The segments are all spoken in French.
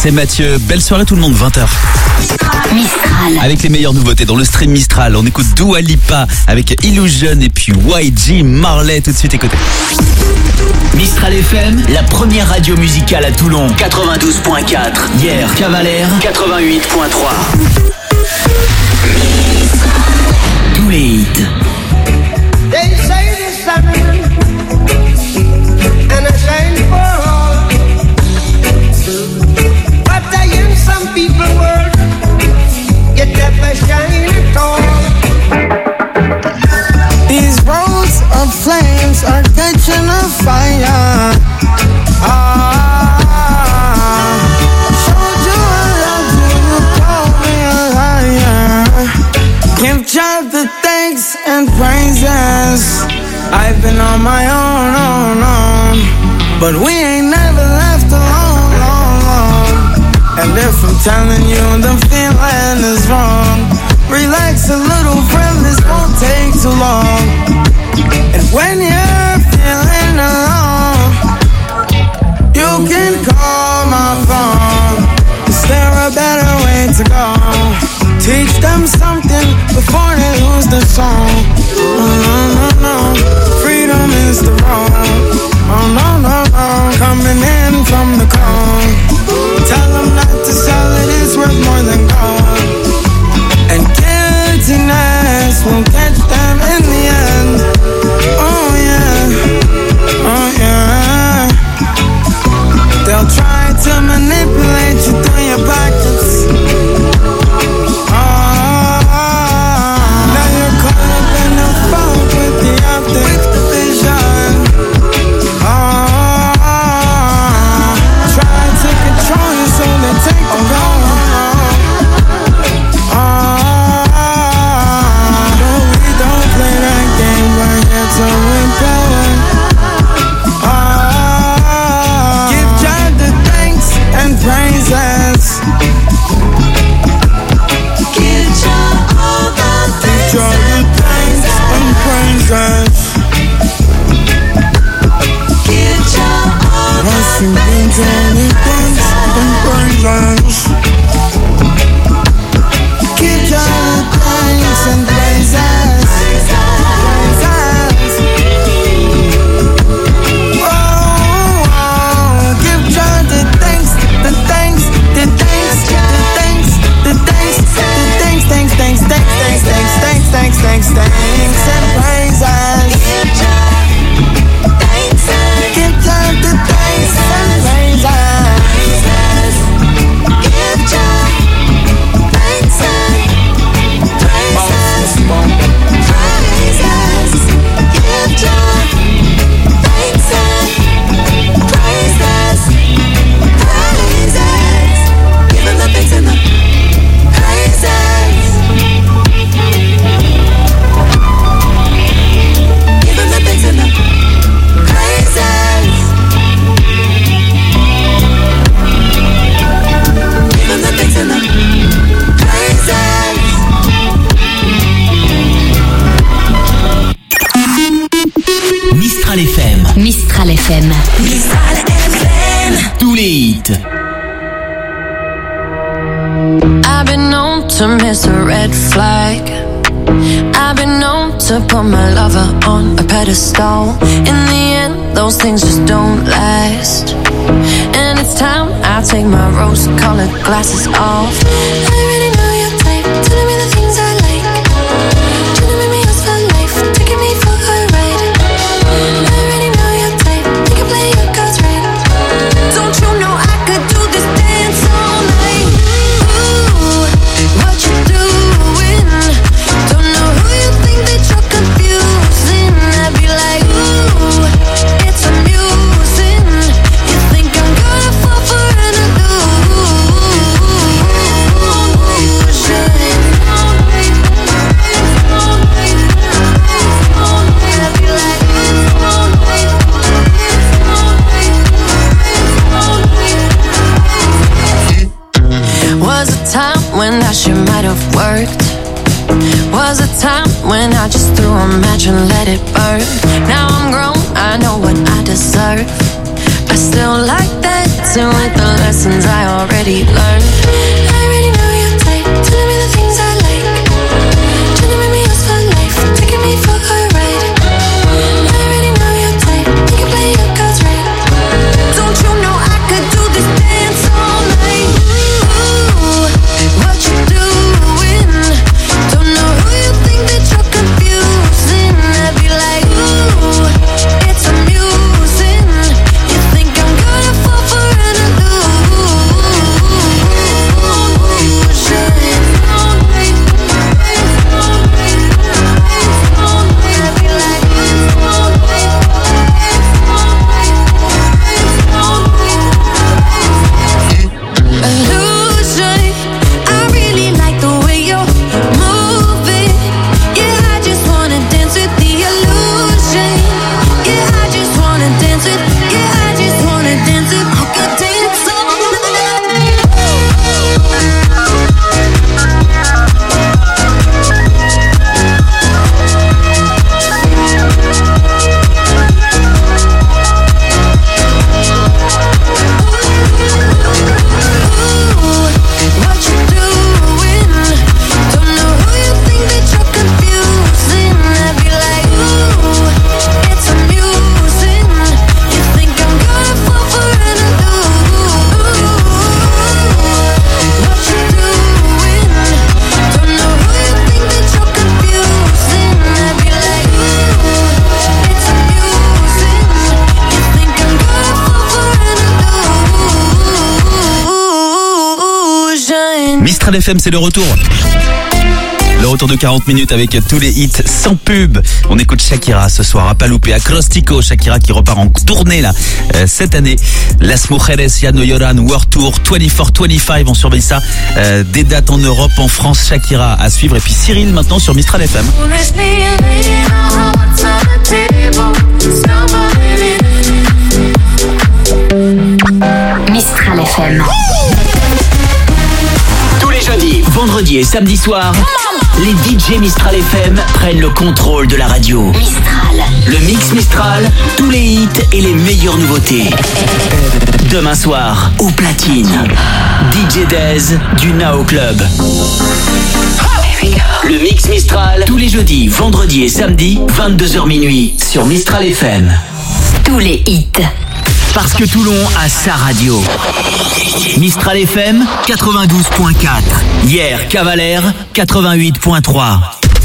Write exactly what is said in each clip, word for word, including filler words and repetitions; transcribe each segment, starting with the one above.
c'est Mathieu. Belle soirée tout le monde, vingt heures. Mistral. Avec les meilleures nouveautés dans le stream Mistral, on écoute Dua Lipa avec Illusion et puis Y G Marley tout de suite, écoutez. Mistral F M, la première radio musicale à Toulon, quatre-vingt-douze point quatre. Hier, Cavalère, quatre-vingt-huit point trois. Tous les hits. They say the sun and a shine for all, but I in some people world, you never shine at all. These roads of flames are catching a fire. Ah, showed you I love you, you called me a liar. Give God the thanks and praises. I've been on my own, own, own, but we ain't never left alone, long, long. And if I'm telling you the feeling is wrong, relax a little, friend, this won't take too long. And when you're feeling alone, you can call my phone. Is there a better way to go? Teach them something before they lose the song. Oh no, no, no, freedom is the road. Oh no, no, no, coming in from the cold. Tell them not to sell it, it's worth more than gold. And guiltiness will catch them in the end. Oh yeah, oh yeah. They'll try to manipulate you through your pockets. Mistral F M. Mistral F M. Tous les hits. I've been known to miss a red flag. I've been known to put my lover on a pedestal. In the end, those things just don't last. And it's time I take my rose-colored glasses off. I already know your type, telling me the things I like. Trying to make me yours for life, taking me for a ride. I already know your type, you can play your cards right. Don't you know I could do this dance all night? Ooh, what you doing? Don't know who you think that you're confusing. I'd be like, ooh, it's amusing. You think I'm gonna fall for an illusion? Was a time when that shit might have worked. Was a time when I just threw a match and let it burn. Now I'm grown, I know what I deserve. I still like that dancing with the lessons I already learned. I already know your type, telling me the things I like, trying to make me yours for life, taking me for a ride. I already know your type, you can play your cards right. Don't you know I could do this dance all night? Ooh, what you doing? Don't know who you think that you're confusing. I'd be like, ooh, it's amusing. You think I'm gonna fall for an illusion. I really like the way you're moving. Yeah, I just wanna dance with the illusion. Yeah, I just wanna dance with. Yeah, I just wanna dance with. You can dance all what you doing? Don't know who you think that you're confusing. I'd be like, ooh, it's amusing. You think I'm gonna fall for an illusion? What you doing? Don't know who you think that you're confusing. I'd be like, ooh, it's amusing. You think I'm gonna fall for an illusion? Mistral F M, c'est le retour. Le retour de quarante minutes avec tous les hits sans pub. On écoute Shakira ce soir à Paloupe et à Acrostico. Shakira qui repart en tournée là euh, cette année. Las Mujeres Ya No Lloran World Tour vingt-quatre vingt-cinq. On surveille ça. Euh, des dates en Europe, en France. Shakira à suivre. Et puis Cyril maintenant sur Mistral F M. Mistral F M. Tous les jeudis, vendredis et samedis soirs, les D J Mistral F M prennent le contrôle de la radio. Mistral. Le Mix Mistral, tous les hits et les meilleures nouveautés. Demain soir, au platine, D J Dez du Nao Club. Le Mix Mistral, tous les jeudis, vendredis et samedis, vingt-deux heures minuit, sur Mistral F M. Tous les hits. Parce que Toulon a sa radio. Mistral F M quatre-vingt-douze virgule quatre. Hier, Cavalère quatre-vingt-huit virgule trois.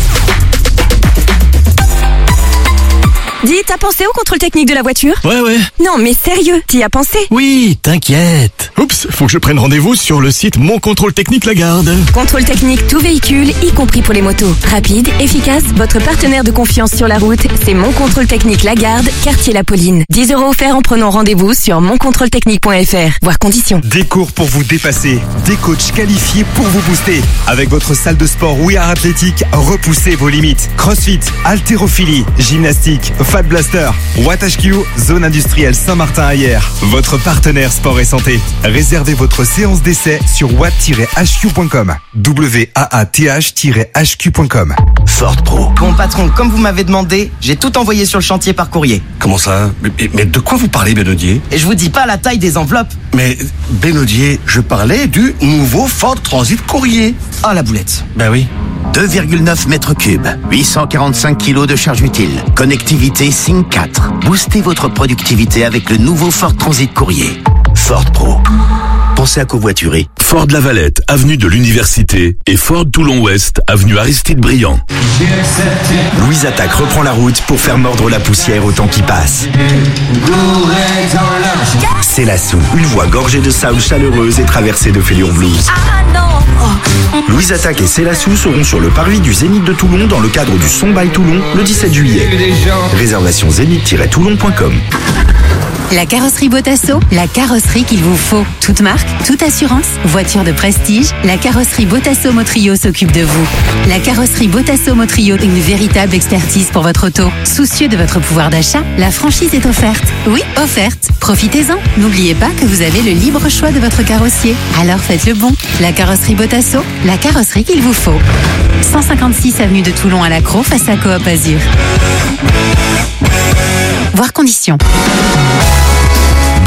Dis, t'as pensé au contrôle technique de la voiture? Ouais, ouais. Non, mais sérieux, t'y as pensé? Oui, t'inquiète. Oups, faut que je prenne rendez-vous sur le site Mon Contrôle Technique Lagarde. Contrôle technique tout véhicule, y compris pour les motos. Rapide, efficace, votre partenaire de confiance sur la route, c'est Mon Contrôle Technique Lagarde, quartier La Pauline. dix euros offerts en prenant rendez-vous sur mon contrôle technique point f r. Voir conditions. Des cours pour vous dépasser, des coachs qualifiés pour vous booster. Avec votre salle de sport We Are Athlétique, repoussez vos limites. Crossfit, haltérophilie, gymnastique, Fat Blaster, Watt H Q, zone industrielle Saint-Martin-Ayer. Votre partenaire sport et santé. Réservez votre séance d'essai sur watt tiret h q point com. W A A T H tiret h q point com. Ford Pro. Bon patron, comme vous m'avez demandé, j'ai tout envoyé sur le chantier par courrier. Comment ça? mais, mais de quoi vous parlez, Benodier? Et je vous dis pas la taille des enveloppes. Mais Benodier, je parlais du nouveau Ford Transit Courrier. Ah, la boulette. Ben oui. deux virgule neuf mètres cubes, huit cent quarante-cinq kilos de charge utile, connectivité Sync quatre. Boostez votre productivité avec le nouveau Ford Transit Courrier. Ford Pro. Pensez à covoiturer. Ford Lavalette, avenue de l'Université, et Ford Toulon-Ouest, avenue Aristide Briand. Louise Attaque reprend la route pour faire mordre la poussière au temps qui passe. C'est la Sou, une voix gorgée de soul chaleureuse et traversée de fêlure blues. Louise Attaque et C'est la Sou seront sur le parvis du Zénith de Toulon dans le cadre du Son by Toulon le dix-sept juillet. Réservation zénith tiret toulon point com. La carrosserie Botasso, la carrosserie qu'il vous faut. Toute marque, toute assurance, voiture de prestige, la carrosserie Botasso Motrio s'occupe de vous. La carrosserie Botasso Motrio, une véritable expertise pour votre auto. Soucieux de votre pouvoir d'achat, la franchise est offerte. Oui, offerte. Profitez-en. N'oubliez pas que vous avez le libre choix de votre carrossier. Alors faites le bon. La carrosserie Botasso, la carrosserie qu'il vous faut. cent cinquante-six avenue de Toulon à Lacros, face à Coop Azur. Voir conditions.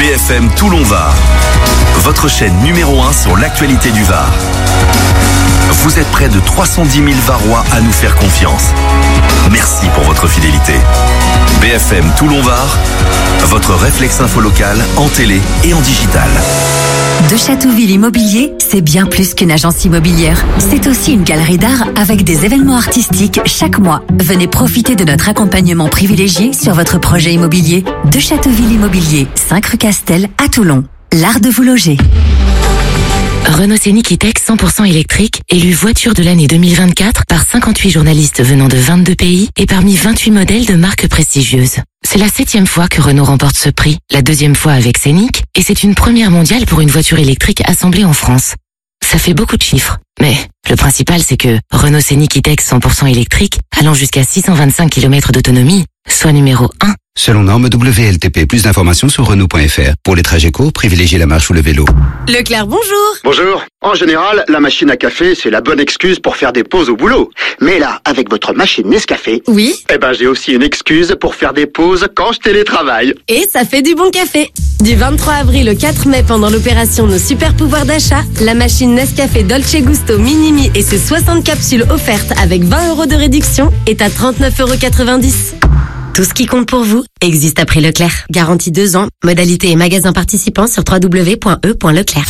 F M Toulon-Var, votre chaîne numéro un sur l'actualité du Var. Vous êtes près de trois cent dix mille Varois à nous faire confiance. Merci pour votre fidélité. B F M Toulon-Var, votre réflexe info local en télé et en digital. De Châteauville Immobilier, c'est bien plus qu'une agence immobilière. C'est aussi une galerie d'art avec des événements artistiques chaque mois. Venez profiter de notre accompagnement privilégié sur votre projet immobilier. De Châteauville Immobilier, cinq rue Castel à Toulon. L'art de vous loger. Renault Scénic E-Tech cent pour cent électrique, élu voiture de l'année deux mille vingt-quatre par cinquante-huit journalistes venant de vingt-deux pays et parmi vingt-huit modèles de marques prestigieuses. C'est la septième fois que Renault remporte ce prix, la deuxième fois avec Scénic, et c'est une première mondiale pour une voiture électrique assemblée en France. Ça fait beaucoup de chiffres, mais le principal c'est que Renault Scénic E-Tech cent pour cent électrique, allant jusqu'à six cent vingt-cinq kilomètres d'autonomie, soit numéro un. Selon norme W L T P, plus d'informations sur Renault point F R. Pour les trajets courts, privilégiez la marche ou le vélo. Leclerc, bonjour. Bonjour. En général, la machine à café, c'est la bonne excuse pour faire des pauses au boulot. Mais là, avec votre machine Nescafé, oui, eh ben j'ai aussi une excuse pour faire des pauses quand je télétravaille. Et ça fait du bon café. Du vingt-trois avril au quatre mai, pendant l'opération Nos Super Pouvoirs d'achat, la machine Nescafé Dolce Gusto Minimi et ses soixante capsules offertes avec vingt euros de réduction est à trente-neuf euros quatre-vingt-dix. Tout ce qui compte pour vous existe à prix Leclerc. Garantie deux ans. Modalité et magasins participants sur w w w point e point leclerc.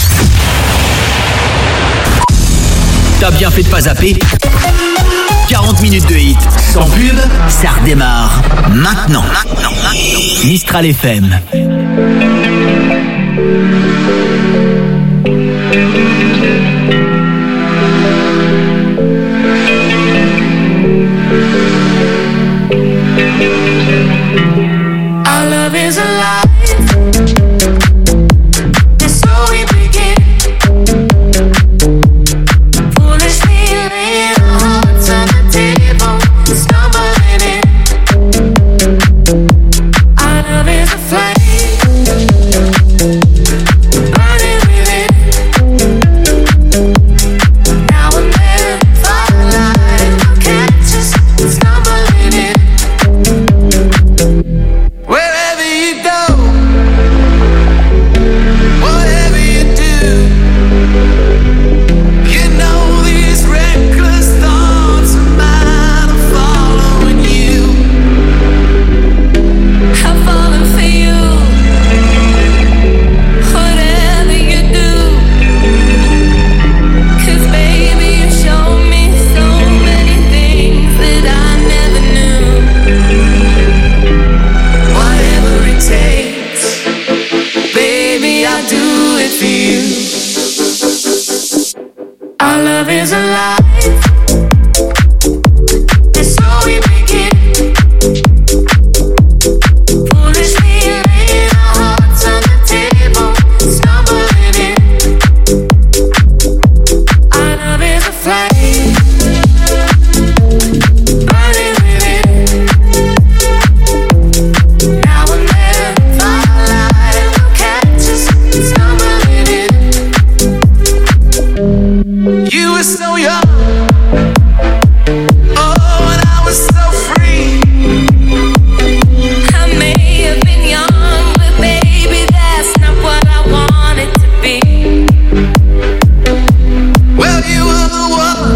T'as bien fait de pas zapper. quarante minutes de hit sans pub, ça redémarre maintenant. Maintenant, maintenant. Mistral F M. Our love is alive. And so we begin. Foolishly laying our hearts on the table, stumbling in. Our love is a flame, burning within. Now and then, firelight will catch us, stumbling in. Wherever you go, whatever you do, you know these reckless thoughts of mine are following you. I'm falling for you, whatever you do. 'Cause baby, you show me so many things that I never knew. Whatever it takes, baby, I'll do it for you. Our love is alive, and so we begin. Foolishly laying our hearts on the table, stumbling in. Our love is a flame, burning within. Now and then, firelight will catch us, stumbling in. You were so young, oh, and I was so free. I may have been young, but baby, that's not what I wanted to be. Well, you were the one.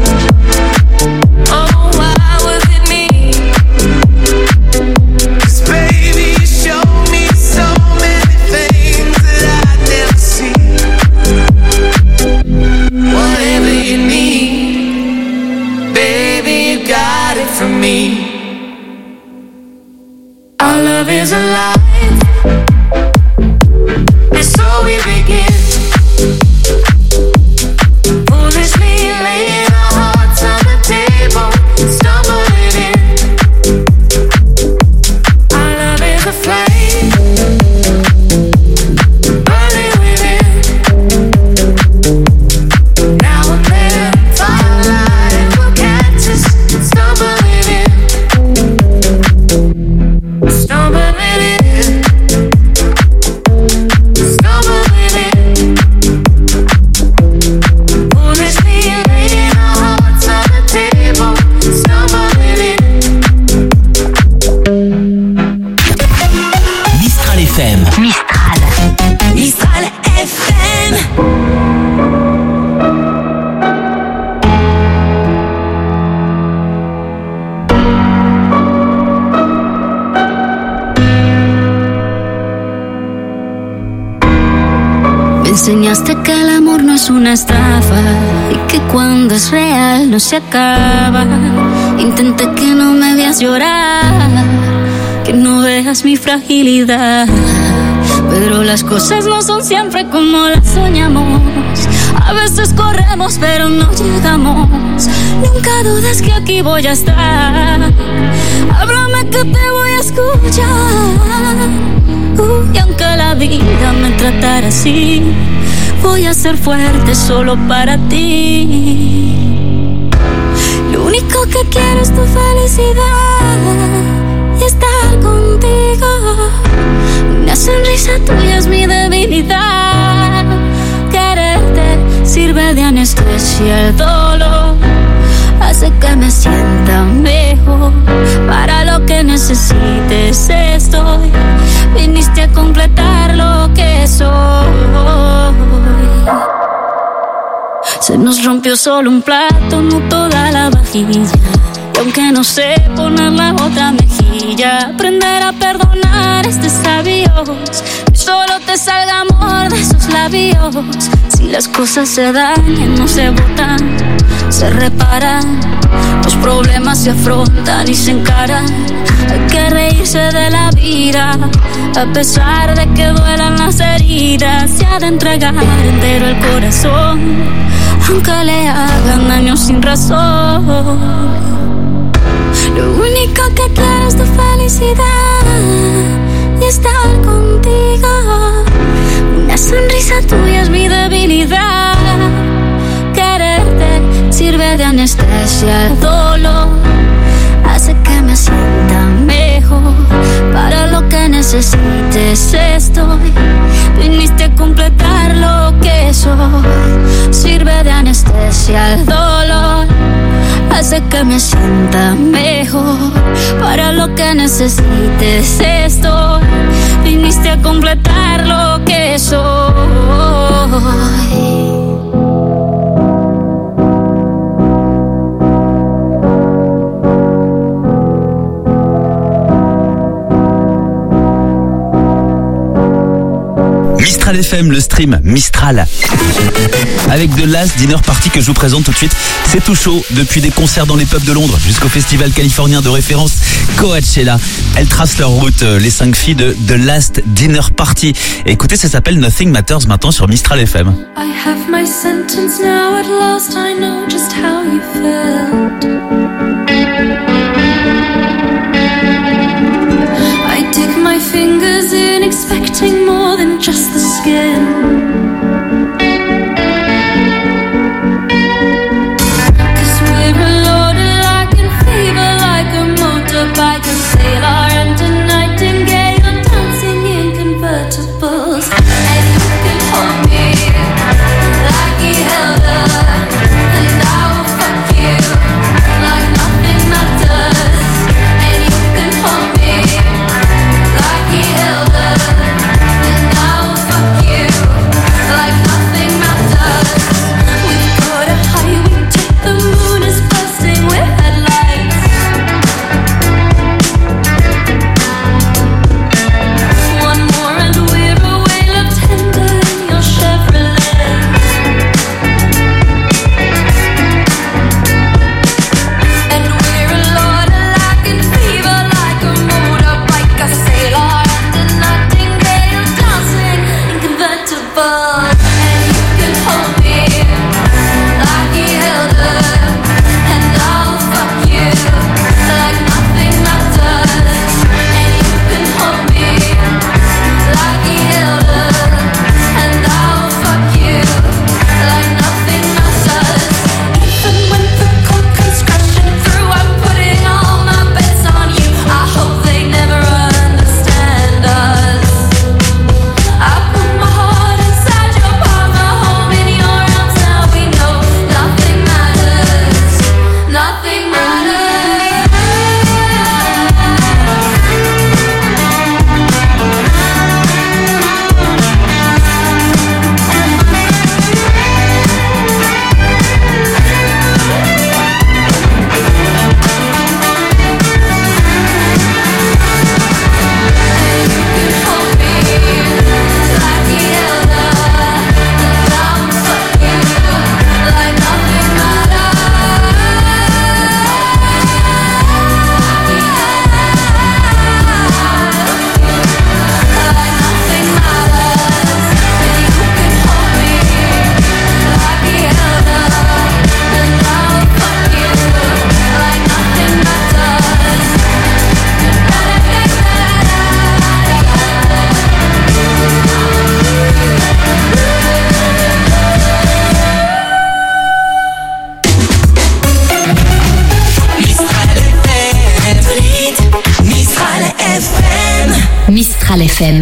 Oh, why was it me? 'Cause baby, you showed me so many things that I'd never seen. Whatever you need, baby, you got it from me. Our love is alive, and so we begin. Foolishly laying our hearts on the table, stumbling in. Our love is a flame, burning within. Now and then, firelight will catch us, stumbling in. Stumbling in. enseñaste que el amor no es una estafa y que cuando es real no se acaba. Intenté que no me veas llorar, que no veas mi fragilidad, pero las cosas no son siempre como las soñamos. A veces corremos pero no llegamos. Nunca dudes que aquí voy a estar. Háblame que te voy a escuchar. Uh, y aunque la vida me tratara así, voy a ser fuerte solo para ti. Lo único que quiero es tu felicidad y estar contigo. Una sonrisa tuya es mi debilidad. Quererte sirve de anestesia el dolor, hace que me sienta mejor. Para lo que necesites estoy. Viniste a completar lo que soy. Se nos rompió solo un plato, no toda la vajilla. Y aunque no sé poner la otra mejilla, aprender a perdonar es de sabios. Que solo te salga amor de esos labios. Si las cosas se dañan, no se botan, se reparan. Los problemas se afrontan y se encaran. Hay que reírse de la vida, a pesar de que duelan las heridas. Se ha de entregar entero el corazón, aunque le hagan daño sin razón. Lo único que quiero es tu felicidad y estar contigo. Una sonrisa tuya es mi debilidad. Quererte sirve de anestesia el dolor, hace que me sienta mejor. Para lo que necesites estoy. Viniste a completar lo que soy. Sirve de anestesia el dolor, hace que me sienta mejor. Para lo que necesites estoy. Viniste a completar lo que soy. Mistral F M, le stream Mistral. Avec The Last Dinner Party que je vous présente tout de suite. C'est tout chaud, depuis des concerts dans les pubs de Londres jusqu'au festival californien de référence Coachella. Elles tracent leur route, les cinq filles de The Last Dinner Party. Et écoutez, ça s'appelle Nothing Matters maintenant sur Mistral F M. I have my sentence now, at last I know just how you felt. I dig my fingers in, expecting more than just the skin. Cause we're a loaded like a fever, like a motorbike, a sailor and a nightingale, dancing in convertibles. And you can hold me like he held her, and I will fuck you like Mistral F M.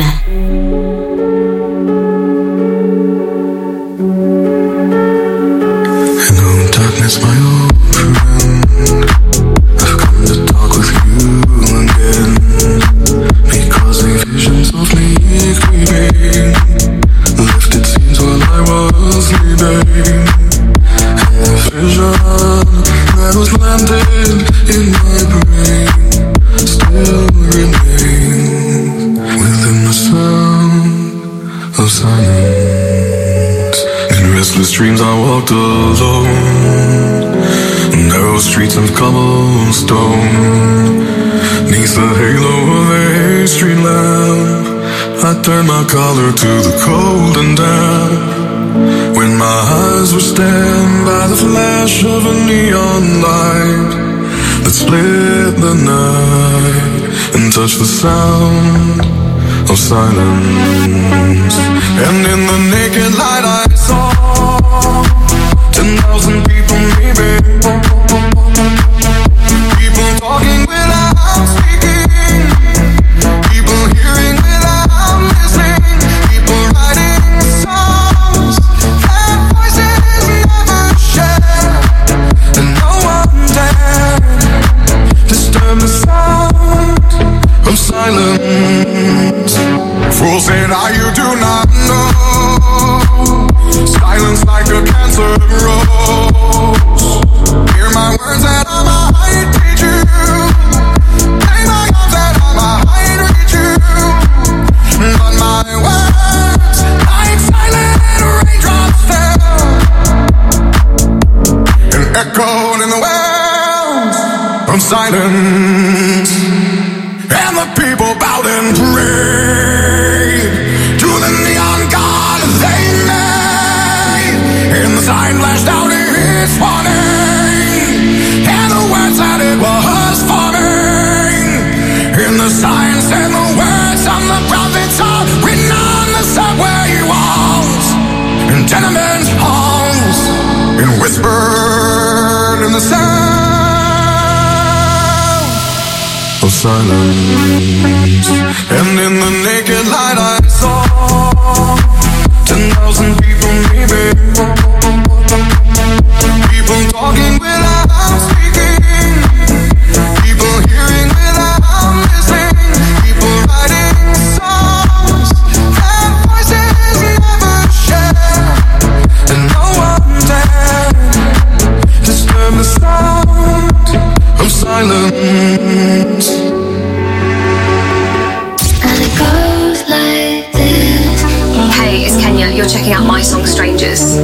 Hello, darkness, my old friend. I've come to talk with you again, because the visions of me creeping lifted scenes while I was sleeping, and the vision that was landed in my brain still remains within the sound of silence. In restless dreams I walked alone, narrow streets of cobblestone, neath the halo of a street lamp. I turned my collar to the cold and damp, when my eyes were stabbed by the flash of a neon light that split the night and touched the sound of silence. And in the naked light I saw ten thousand people maybe, people talking without speaking, people hearing without listening, people writing songs that voices never share, and no one dared disturb the sound of silence. Fools said, "Ah, you do not know, silence like a cancer grows. Hear my words that I might teach you, play my arms that I might reach you, but my words like silent raindrops fell and echoed in the wells of silence, and the people bowed and prayed to the neon god they made, and the sign flashed out its warning, and the words that it was forming, and the sign said the words of the prophets are written on the subway walls and tenement halls, and whispered in the sound of silence. And in the naked light I saw ten thousand people maybe, people talking without speaking, people hearing without listening, people writing songs that voices never share, and no one dared disturb the sound of silence. Hey, it's Kenya. You're checking out my song Strangers.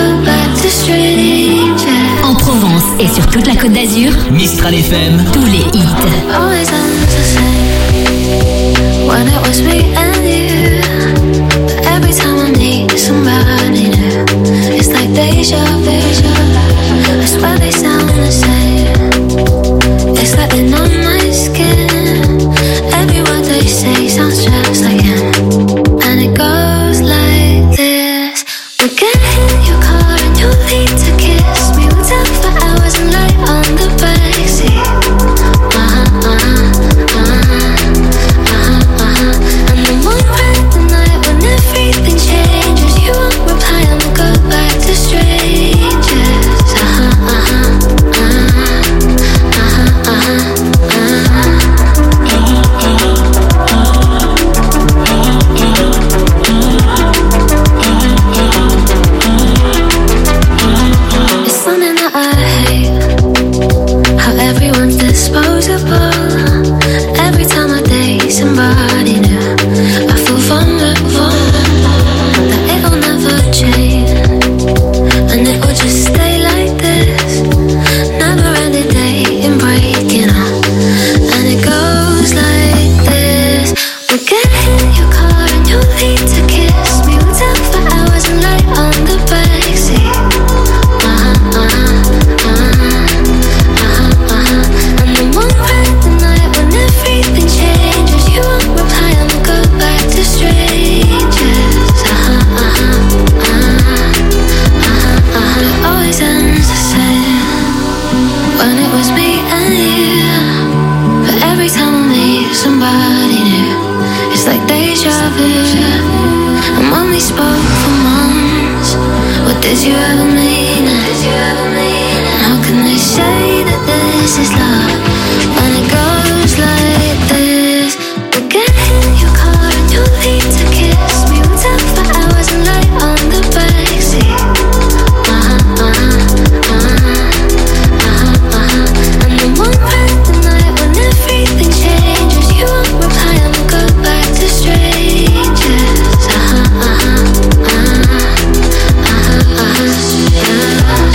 En Provence et sur toute la Côte d'Azur, Mistral F M, tous les hits. Always ends the same when it was me and you. But every time I need somebody new, it's like deja vu. I swear they sound the same. It's like they're on my skin. Every word they say sounds just like him, and it goes like this. We get in your car and you need to kiss me. We'll talk for hours and lie on the backseat. Uh-huh, uh-huh, uh-huh, uh-huh, uh-huh. And then one bright the night when everything changes, you won't reply and we'll go back to strangers. Uh-huh, uh-huh, uh-huh, uh-huh, uh-huh. It's something that I hate, how everyone's disposable. Every time I date somebody new, I feel vulnerable, that it'll never change, and it will just stay like this. Never ending dating, breaking up, and it goes like this. We get in your car and you need to kiss me. We'll talk for hours and lie on the backseat. Uh-huh, uh-huh, uh-huh, uh-huh, uh-huh. And then one bright the night when everything changes, you won't reply and we'll go back to strangers. Uh-huh, uh-huh, uh-huh, uh-huh, uh-huh. It always ends the same when it was me and you. But every time I meet somebody new, it's like they vu. And when we spoke for months, what did you ever mean? And how can they say that this is love when it goes like this? We'll get in your car and you'll leave to kiss me. We'll talk for hours and lie on the backseat. Uh-huh, uh-huh, uh-huh, uh-huh, uh-huh. And then one night, the night when everything changes, you won't reply and we'll go back to strangers. Uh-huh, uh-huh, uh-huh, uh-huh, uh-huh.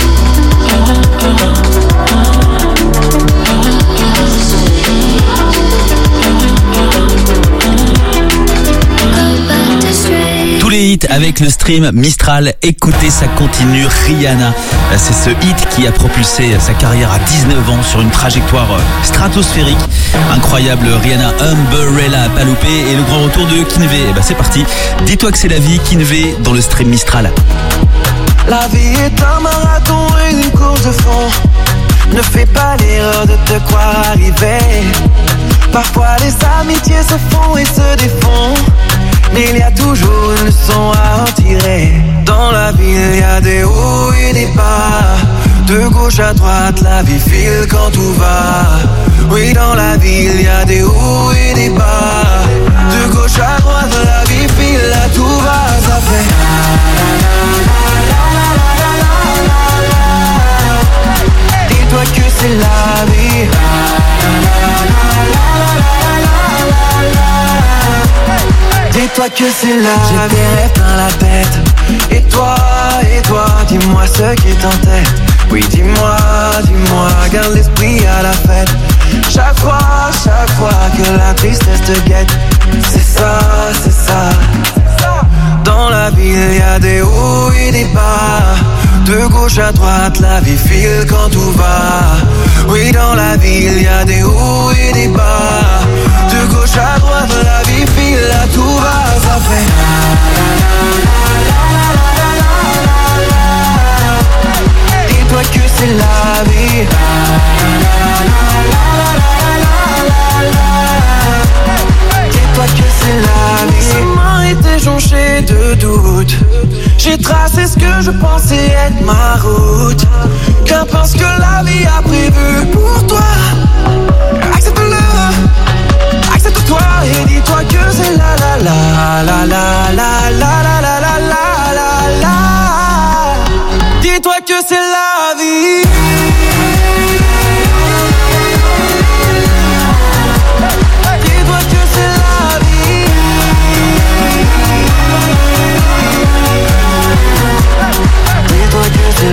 Tous les hits avec le stream Mistral. Écoutez, ça continue. Rihanna, c'est ce hit qui a propulsé sa carrière à dix-neuf ans sur une trajectoire stratosphérique. Incroyable. Rihanna, Umbrella, pas loupé. Et le grand retour de Kinvey. Et ben c'est parti. Dis-toi que c'est la vie. Kinvey dans le stream Mistral. La vie est un marathon et une course de fond. Ne fais pas l'erreur de te croire arrivé. Parfois les amitiés se font et se défont, mais il y a toujours une leçon à en tirer. Dans la vie il y a des hauts et des bas. De gauche à droite la vie file quand tout va. Oui, dans la vie il y a des hauts et des bas. De gauche à droite la vie file, là tout va. Ça fait dis-toi que c'est la vie. Dis-toi que c'est la vie. J'ai des rêves dans la tête. Et toi, et toi, dis-moi ce qui t'entête. Oui, dis-moi, dis-moi, garde l'esprit à la fête. Chaque fois, chaque fois que la tristesse te guette, c'est ça, c'est ça. Dans la vie, il y a des hauts et des bas. De gauche à droite, la vie file quand tout va. Oui, dans la vie, il y a des hauts et des bas. De gauche à droite, la vie file, là tout va. Ça fait dis-toi que c'est la vie. Dis-toi que c'est la vie. Ce chemin était jonché de doutes. J'ai tracé ce que je pensais être ma route. Qu'importe ce que la vie a prévu pour toi. Accepte-le, accepte-toi et dis-toi que c'est la la la la la la la la la la la la. Dis-toi que c'est la vie. Dis-toi que c'est la vie. Dis-toi que c'est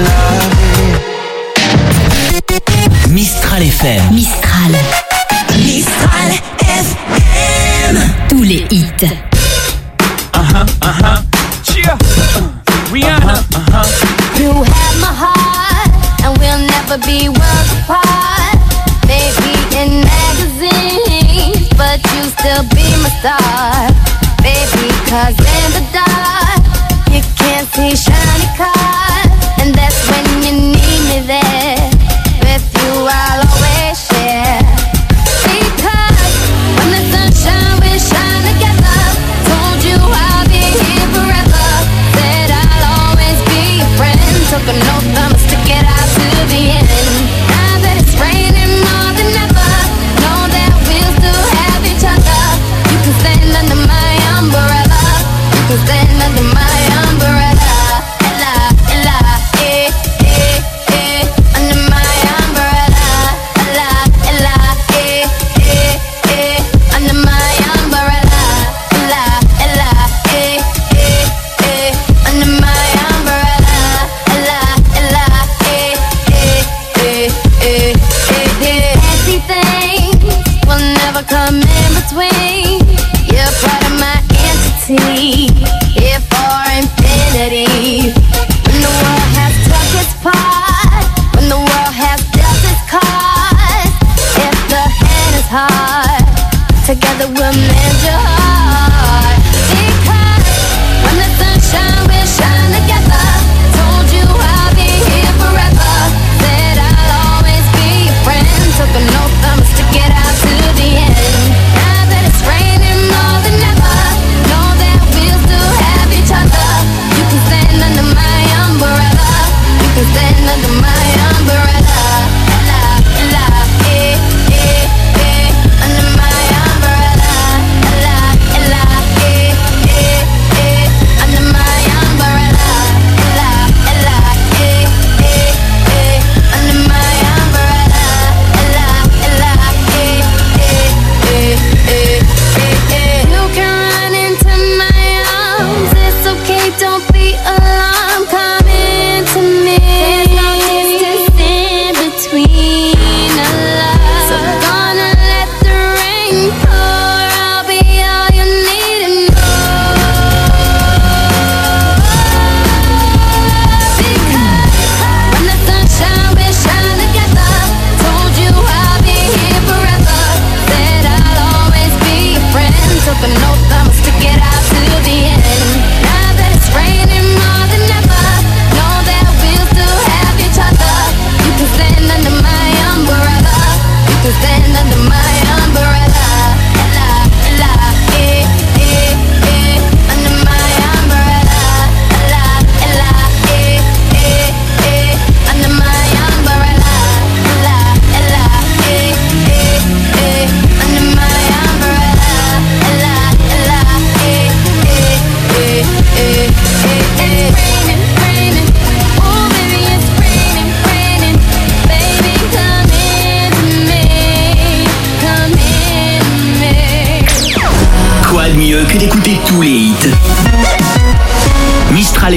la vie. Mistral F M. Mistral. Mistral F M. Tous les hits. Uh-huh, uh-huh. Cheer. Rihanna. Uh-huh, uh-huh. You have my heart, and we'll never be worlds apart. Maybe in magazines, but you still be my star. Baby, cause in the dark, you can't see shiny cars. And that's when you need me there. With you I'll always share. Because when the sunshine we shine together.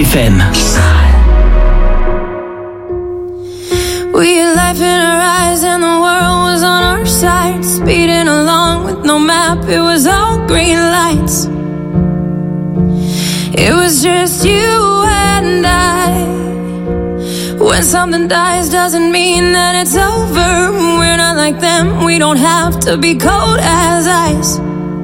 F M. We had life in our eyes and the world was on our side. Speeding along with no map, it was all green lights. It was just you and I. When something dies doesn't mean that it's over. We're not like them, we don't have to be cold as ice.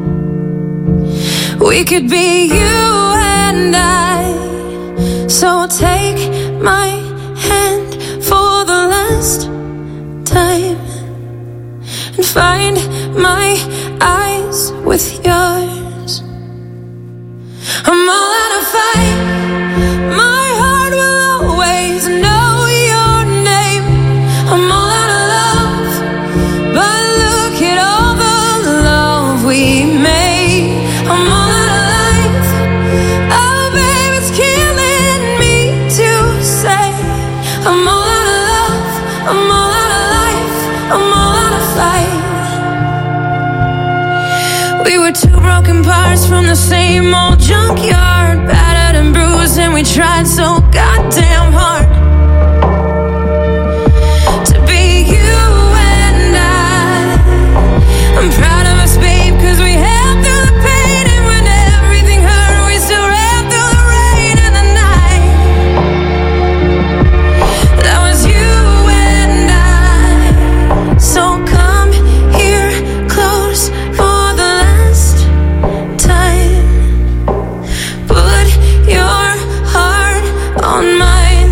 We could be you and I. So take my hand for the last time and find my eyes with yours. I'm all out of fight. My heart will always know your name. I'm all out of love, but look at all the love we made. I'm all out of life. Oh, babe, it's killing me to say. I'm all out of love. I'm all out of life. I'm all out of fight. We were two broken parts from the same old junkyard, battered and bruised, and we tried so goddamn hard to be you and I. I'm proud of us, babe, cause we held through the pain, and when everything hurt, we still ran through the rain and the night. That was you and I. So come here close for the last time. Put your heart on mine.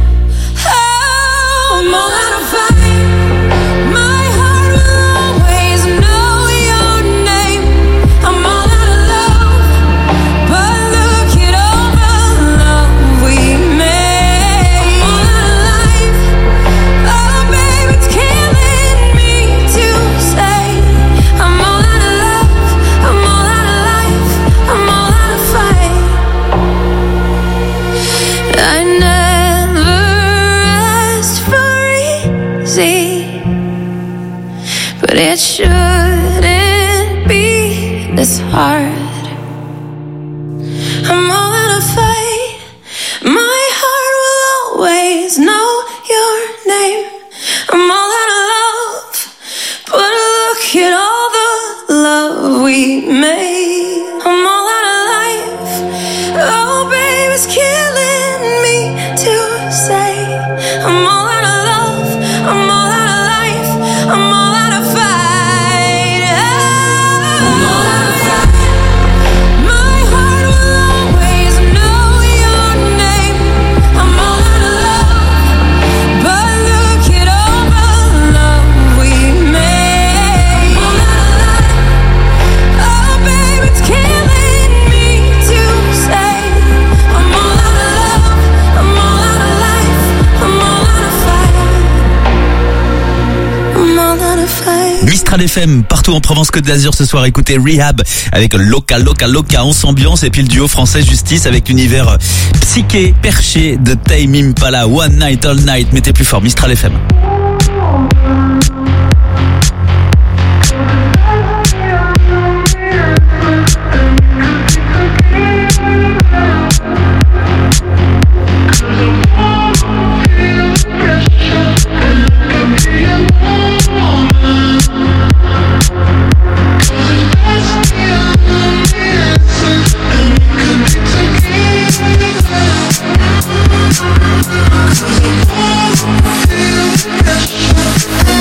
Oh, I'm all out of fight. My heart will always know your name. I'm all out of love, but look at all the love we made. I'm all out of life. Oh, babe, it's killing me to say. I'm all out of love. I'm all out of life. I'm all out of fight. I never asked for easy, but it shouldn't be this hard. I'm all out of fight. My heart will always know your name. I'm all out of love, but look at all the love we made. I'm all out of life. Oh, babe, it's killing me to say. I'm all out of love. I'm all out of life. I'm all out of fight. I'm all out of fight. My heart will always know your name. I'm all out of love, but look at all the love we made. I'm all out of life. Oh, babe, it's killing me to say. I'm all out of love. I'm all out of life. I'm all out of fight. I'm all out of fight. Mistral F M, partout en Provence Côte d'Azur ce soir, écoutez Rehab avec Loca Loca Loca, on s'ambiance, et puis le duo français Justice avec l'univers psyché perché de Tame Impala, One Night All Night. Mettez plus fort, Mistral F M. Cause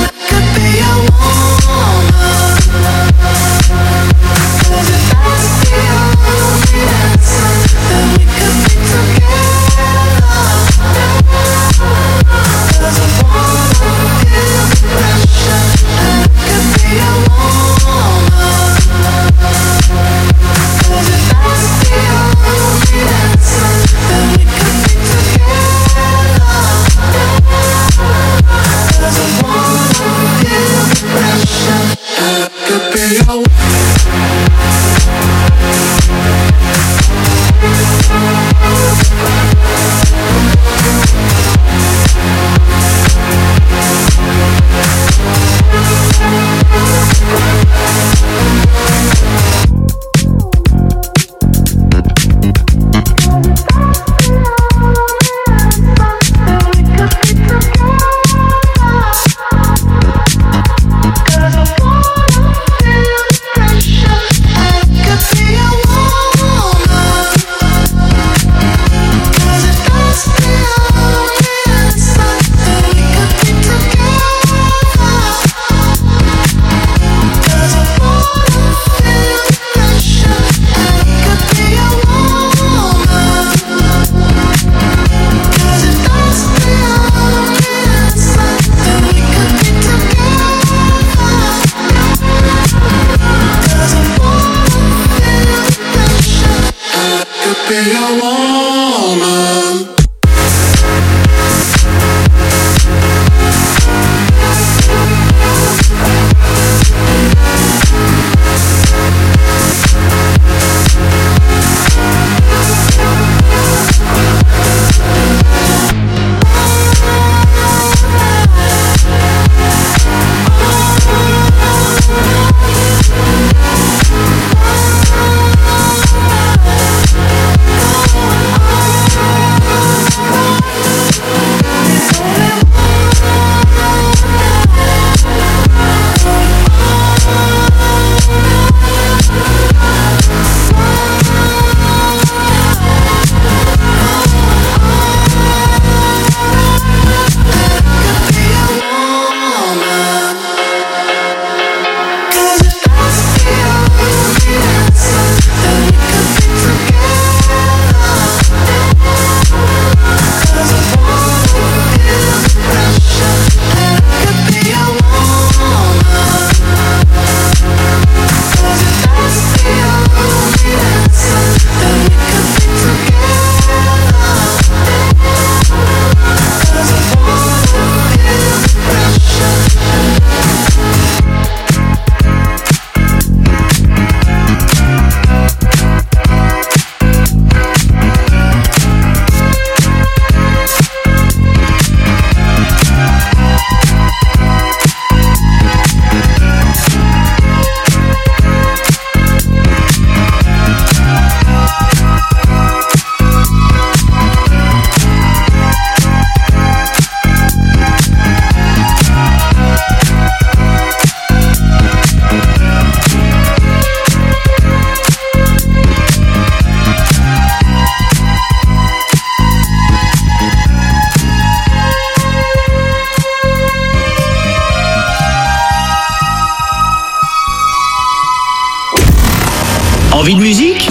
Envie de musique?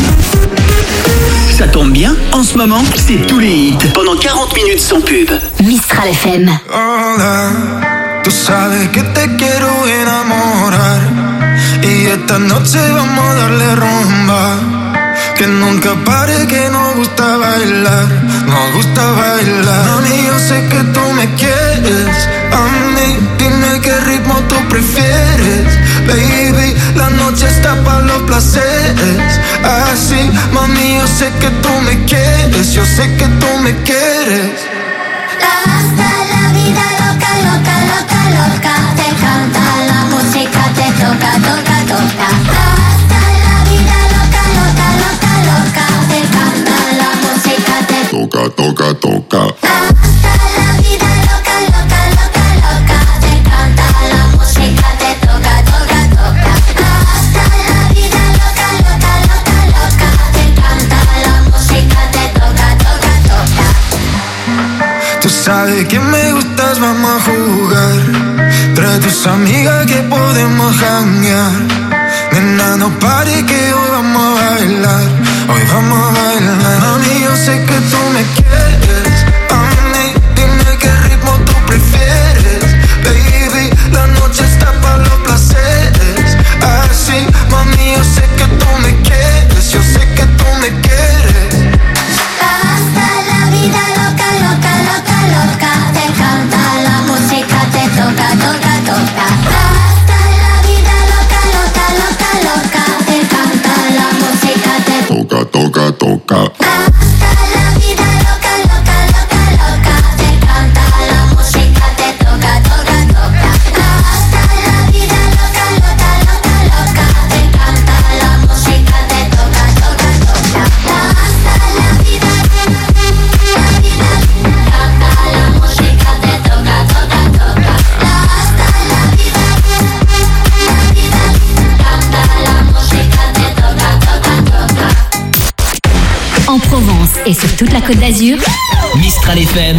Ça tombe bien, en ce moment, c'est tous les hits. Pendant quarante minutes sans pub. Mistral F M. Hola, tú sabes que te quiero enamorar. Y esta noche vamos a darle rumba. Que nunca pare, que nos gusta bailar. Nos gusta bailar. Mami, yo sé que tú me quieres. A mí, dime qué ritmo tú prefieres. Baby, la noche está para los placeres. Así, mami, yo sé que tú me quieres. Yo sé que tú me quieres. Hasta la vida loca, loca, loca, loca. Te canta la música, te toca, toca, toca. Hasta la vida loca, loca, loca, loca. Te canta la música, te toca, toca, toca. Hasta la vida loca, loca, loca, loca. Te canta la música, te toca, toca, toca. Hasta la vida loca, loca, loca, loca. Te canta la música, te toca, toca, toca. Tú sabes que me gustas, vamos a jugar. Trae tus amigas que podemos janguear. Nena, no pare que hoy vamos a bailar. Hoy vamos a bailar. Mami, yo sé que tú me quieres. A mí, dime qué ritmo tú prefieres. Baby, la noche está para los placeres. Así, mami, yo sé que tú me quieres. Yo sé que tú me quieres. Hasta la vida loca, loca, loca, loca. Te canta la música, te toca, toca, toca. Hasta la vida loca, loca, loca, loca. Te canta la música, te toca, toca, toca. Hasta la vida loca, loca, loca, loca. Te canta la música, te toca, toca, toca. Hasta la vida loca, loca, loca, loca. Te canta la música, te toca, toca, toca. Hasta la vida, la vida, canta la música, te toca, toca, toca. Hasta la vida, la vida, canta la música, te toca, toca, toca. En Provence et sur toute la Côte d'Azur, Mistral F M.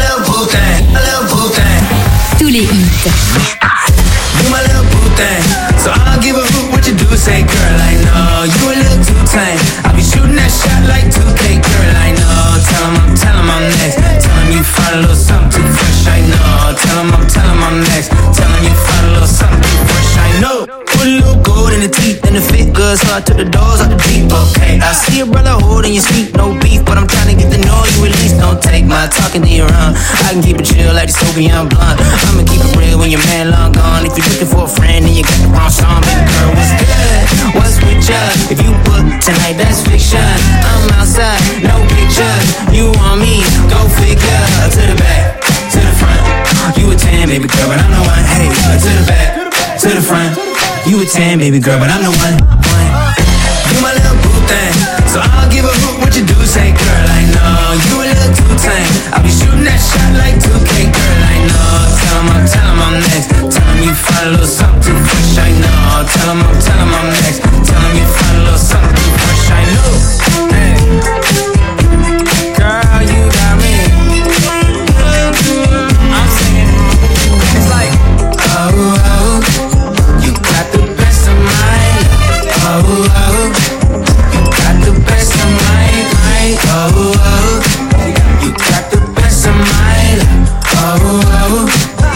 tous les hits. You my little boo thing, so I don't give a hoot what you do. Say, girl, I know you a little too tame. I'll be shooting that shot like two K, girl, I know. Tell him I'm, tell him I'm next. Tell him you find a little something too fresh, I know. Tell him I'm, tell him I'm next. Tell him you find a little something too fresh, I know. Put a little gold in the teeth and the fit good, so I took the doors out the deep, okay. I see your brother holding your sweet, no beef, but I'm trying to get to know you at least. Don't take my talking to your own. I can keep it chill like the Soviet blunt. I'ma keep it real when your man long gone. If you're looking for a friend and you got the wrong song, baby girl, what's good? What's with ya? If you book tonight, that's fiction. I'm outside, no pictures. You want me? Go figure. To the back, to the front. You a ten, baby girl, but I'm the one. Hey, to the back, to the front. You a ten, baby girl, but I'm the one. one. You my little boo thing, so I don't give a hoot what you do. Say, girl, I know you a little too tame. I'll be shooting that shot like two K, girl, I know. Tell him I'm, tell him I'm next. Tell him you find a little something too fresh, I know. Tell him I'm, tell him I'm next. Tell him you find a little something too fresh, I know. Hey, girl, you got me. I'm singing, it's like, oh, oh, you got the best of mine. Oh, oh, you got the best of mine. Oh, oh, you got the best of mine. Oh, oh.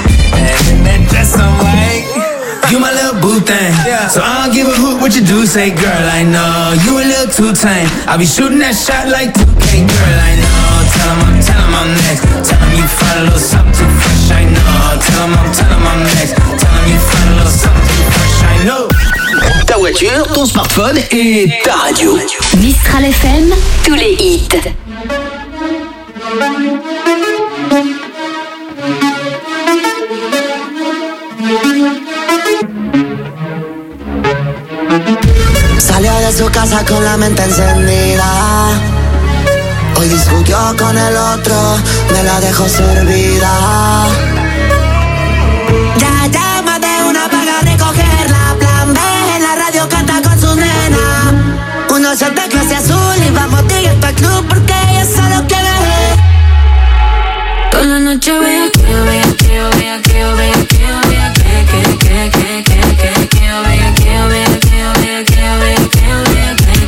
You my little boo thing, yeah. So I don't give a hoot what you do. Say, girl, I know you a little too tame. I'll be shooting that shot like two K, girl, I know. Tell him I'm, tell him I'm next. Tell him you find a little something too fresh, I know. Tell him I'm, tell him I'm next. Tell him you find a little something too fresh, I know. Ta voiture, ton smartphone et ta radio. Mistral F M, tous les hits. Salió de su casa con la mente encendida. Hoy discutió con el otro, me la dejó servida. Ya llama de una paga a recogerla. Plan B en la radio canta con su nena. Uno shot de clase azul y vamos directo al club porque ella solo quiere. Toda la noche veo que yo veo que yo veo que yo veo que yo veo que que que que que que que yo veo que yo veo que yo veo que yo veo que yo veo que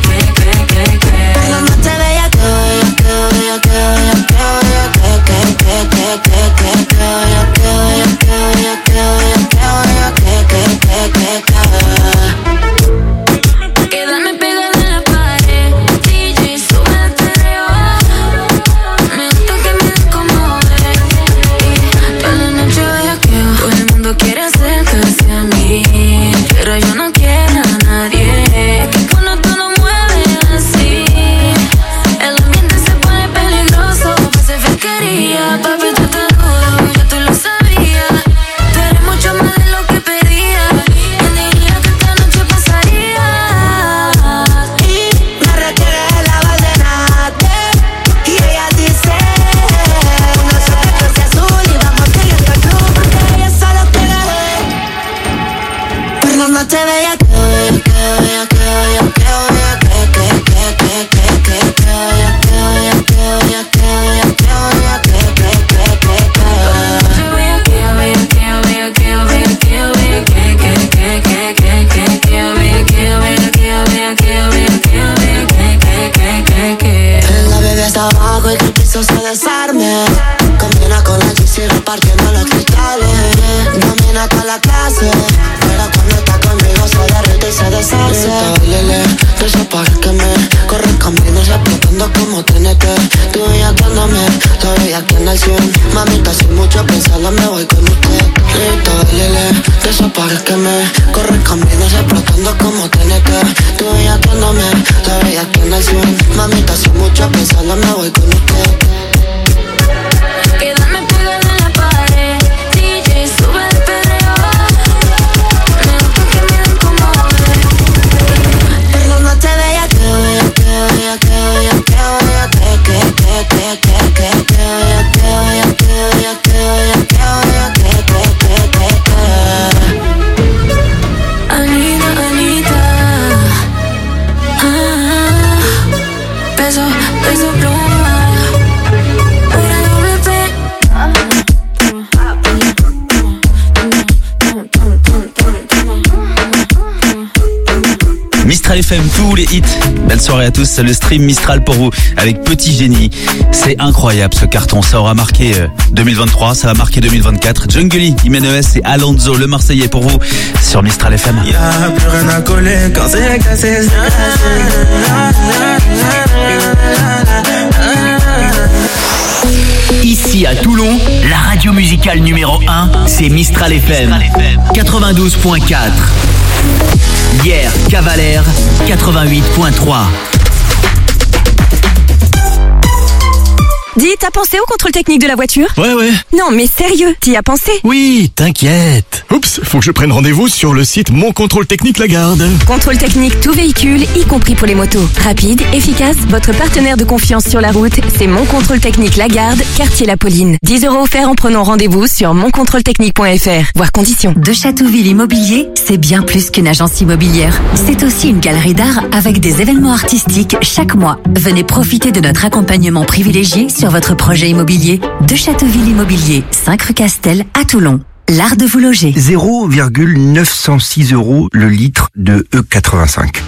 Por la noche bella, que bella, que bella, que bella, que bella, que que que que que que que bella, que bella, que bella, que bella, que bella, que que que que que bella, que bella, que bella, que bella, que bella, que que que que que que que bella, que bella, que bella, que bella, que bella, que que que que que. La bebé está abajo y que el piso se desarme. Combina con la G C repartiendo los cristales. Domina toda la clase, pero cuando está conmigo se derrite y se deshace. Lele, desaparézqueme, corre camino explotando como T N T. Tú bellaqueándome, la bellaqueando al cien. Mamita, sin mucho pensarlo me voy con usted. Grita, lele, desaparézqueme, corre camino explotando como T N T. Tú bellaqueándome, la bellaqueando al cien. Mamita, sin mucho pensarlo me voy con usted. Quédame pegada en la pared, D J sube el perreo. Me gusta que me den como bebé. Por la noche bella, que bella, que bella, que bella, que bella, que que que que que que que bella, que bella, que bella, que bella, que bella, que que que que que. Anita, Anita, ah, peso, peso pluma. Mistral F M, tous les hits. Belle soirée à tous, le stream Mistral pour vous avec Petit Génie. C'est incroyable ce carton, ça aura marqué deux mille vingt-trois, ça va marquer deux mille vingt-quatre. Jungly, Jiménez et Alonso, le Marseillais pour vous sur Mistral F M. Y'a plus rien à coller quand c'est cassé. Ici à Toulon, la radio musicale numéro un, c'est Mistral F M quatre-vingt-douze point quatre. Hier, Cavalère quatre-vingt-huit point trois. Dis, t'as pensé au contrôle technique de la voiture? Ouais, ouais. Non, mais sérieux, t'y as pensé? Oui, t'inquiète. Oups, faut que je prenne rendez-vous sur le site Mon Contrôle Technique Lagarde. Contrôle technique tout véhicule, y compris pour les motos. Rapide, efficace, votre partenaire de confiance sur la route, c'est Mon Contrôle Technique Lagarde, quartier La Pauline. dix euros offerts en prenant rendez-vous sur mon contrôle technique point f r. Voir conditions. De Châteauville Immobilier, c'est bien plus qu'une agence immobilière. C'est aussi une galerie d'art avec des événements artistiques chaque mois. Venez profiter de notre accompagnement privilégié sur votre projet immobilier. De Châteauville Immobilier, cinq rue Castel à Toulon. L'art de vous loger. zéro virgule neuf cent six euros le litre de E quatre-vingt-cinq.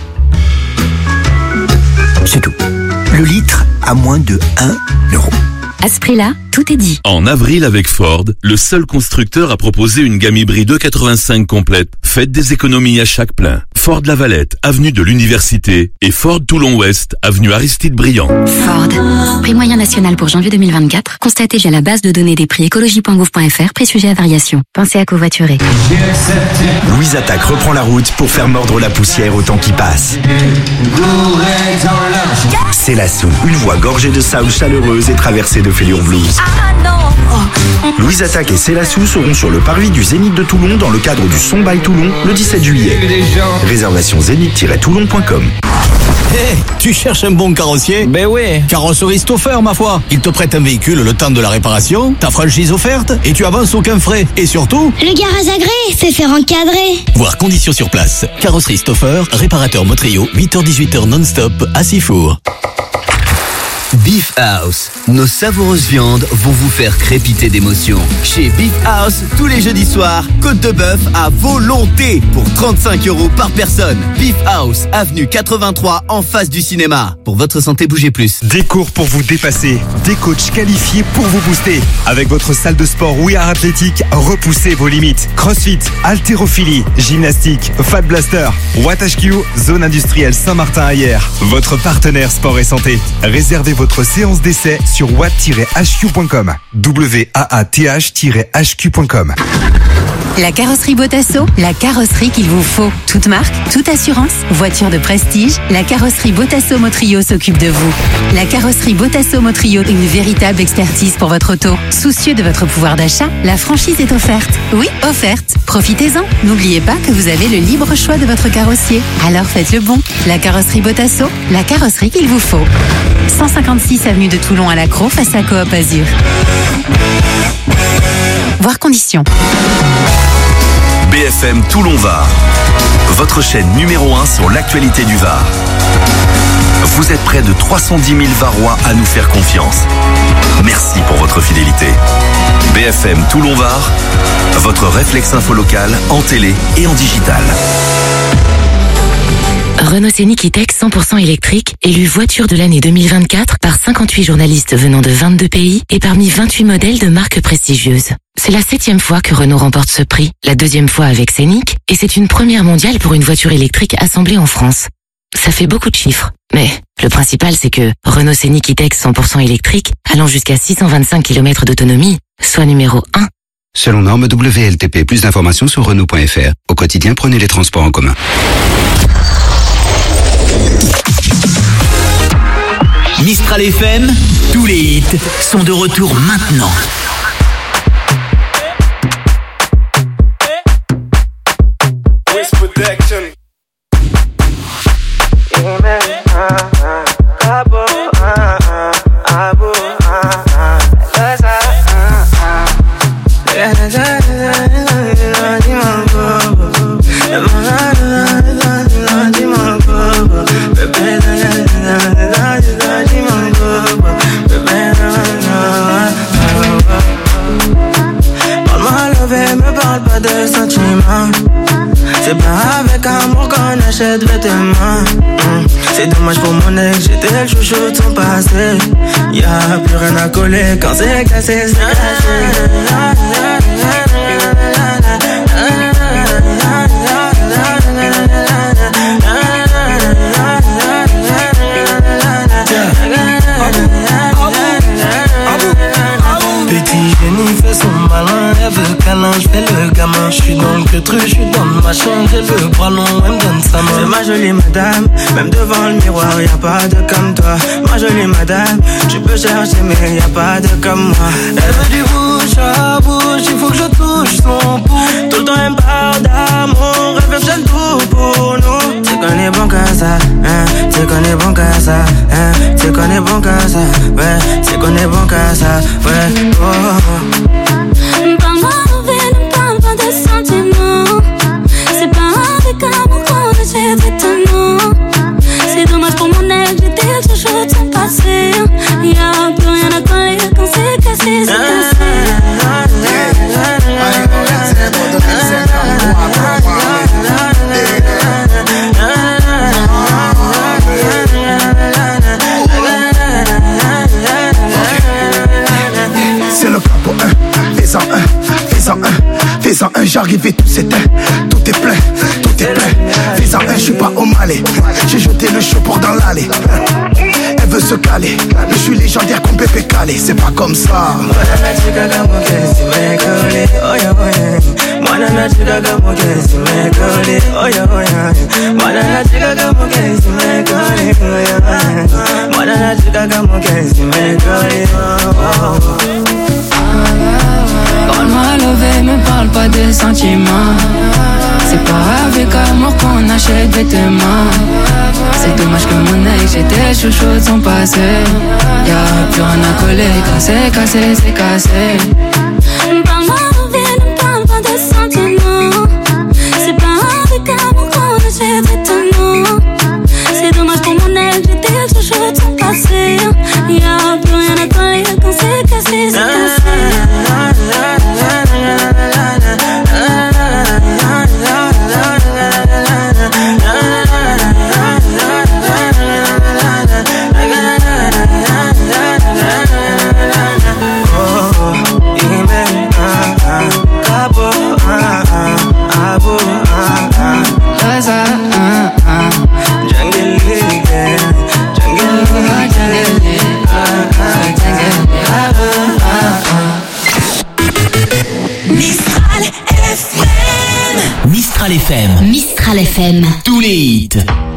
C'est tout. Le litre à moins de un euro. À ce prix-là, tout est dit. En avril avec Ford, le seul constructeur a proposé une gamme hybride E quatre-vingt-cinq complète. Faites des économies à chaque plein. Ford Lavalette, avenue de l'Université et Ford Toulon-Ouest, avenue Aristide Briand. Ford. Prix moyen national pour janvier deux mille vingt-quatre. Constatez via la base de données des prix écologie point gouv point f r, prix sujet à variation. Pensez à covoiturer. Louise Attaque reprend la route pour faire mordre la poussière au temps qui passe. C'est la Sou, une voix gorgée de soul chaleureuse et traversée de fêlure blues. Louise Attaque et Célassou seront sur le parvis du Zénith de Toulon dans le cadre du Son by Toulon le dix-sept juillet. Réservation zénith tiret toulon point com. Hé, hey, tu cherches un bon carrossier? Ben oui. Carrosserie Stoffer, ma foi. Il te prête un véhicule le temps de la réparation, ta franchise offerte et tu avances aucun frais. Et surtout, le garage agréé, fait faire encadrer. Voir conditions sur place. Carrosserie Stoffer, réparateur Motrio, huit heures dix-huit heures non-stop à Sifour. Beef House. Nos savoureuses viandes vont vous faire crépiter d'émotion. Chez Beef House, tous les jeudis soirs, côte de bœuf à volonté pour trente-cinq euros par personne. Beef House, avenue quatre-vingt-trois, en face du cinéma. Pour votre santé, bougez plus. Des cours pour vous dépasser, des coachs qualifiés pour vous booster. Avec votre salle de sport We Are Athletic, repoussez vos limites. Crossfit, haltérophilie, gymnastique, Fat Blaster, Watt H Q, zone industrielle Saint-Martin-Ayer. Votre partenaire sport et santé. Réservez votre séance d'essai sur watt tiret h q point com. w a a t h tiret h q point com. La carrosserie Botasso, la carrosserie qu'il vous faut. Toute marque, toute assurance, voiture de prestige, la carrosserie Botasso Motrio s'occupe de vous. La carrosserie Botasso Motrio, une véritable expertise pour votre auto. Soucieux de votre pouvoir d'achat, la franchise est offerte. Oui, offerte. Profitez-en. N'oubliez pas que vous avez le libre choix de votre carrossier. Alors faites le bon. La carrosserie Botasso, la carrosserie qu'il vous faut. cent cinquante-six avenue de Toulon à la Crau, face à Coop Azur. Voir conditions. B F M Toulon-Var. votre chaîne numéro un sur l'actualité du Var. Vous êtes près de trois cent dix mille Varois à nous faire confiance. Merci pour votre fidélité. B F M Toulon-Var, votre réflexe info local en télé et en digital. Renault Scénic E-Tech cent pour cent électrique, élu voiture de l'année deux mille vingt-quatre par cinquante-huit journalistes venant de vingt-deux pays et parmi vingt-huit modèles de marques prestigieuses. C'est la septième fois que Renault remporte ce prix, la deuxième fois avec Scénic, et c'est une première mondiale pour une voiture électrique assemblée en France. Ça fait beaucoup de chiffres, mais le principal c'est que Renault Scénic E-Tech cent pour cent électrique, allant jusqu'à six cent vingt-cinq kilomètres d'autonomie, soit numéro un. Selon norme W L T P, plus d'informations sur Renault point F R. Au quotidien, prenez les transports en commun. Mistral F M, tous les hits sont de retour maintenant. De sentiments, c'est pas avec amour qu'on achète vêtements. mmh. C'est dommage pour mon ex, j'étais le chouchou de son passé. Y'a plus rien à coller quand c'est cassé, c'est cassé. Petit génie fait son malin, elle veut câlin, je fais le gamin. Je suis dans le queutru, je suis dans le machin, j'ai le bras long, elle me donne sa main. C'est ma jolie madame, même devant le miroir, y'a pas de comme toi. Ma jolie madame, tu peux chercher mais y'a pas de comme moi. Elle veut du bouche à bouche, il faut que je touche son pouls. Tout le temps elle me parle d'amour, elle veut que j'aime tout pour nous. C'est qu'on est bon qu'à ça, hein, c'est qu'on est bon qu'à ça, hein, c'est qu'on est bon qu'à ça, ouais, c'est qu'on est bon qu'à ça, ouais, oh, oh. Parle-moi d'envie, ne parle pas de sentiments. C'est pas avec amour qu'on achète vêtements. C'est dommage pour mon ex, j'étais le chouchou de son passé. Y'a plus rien à coller quand c'est cassé, c'est cassé. C'est le capot un, fais-en un, fais-en un, fais-en un, j'arrive et tout s'éteint, tout est plein, tout est plein. Fais-en un, je suis pas au Malais, j'ai jeté le chaud pour dans l'allée. Elle veut se caler, je suis légendaire comme Pépé Calé, c'est pas comme ça. Parle-moi levé, me parle pas de sentiments. C'est pas avec amour qu'on achète vêtements. C'est dommage que mon ex, j'étais chouchou de son passé. Y'a plus rien à coller, quand c'est cassé, c'est cassé. Parle-moi d'envie, ne parle pas de sentiments. C'est pas avec amour qu'on achète vêtements. C'est dommage pour mon ex, j'étais le chouchou de son passé. Y'a plus rien à coller, quand c'est cassé, c'est cassé. Mistral F M. Mistral F M. Tous les hits.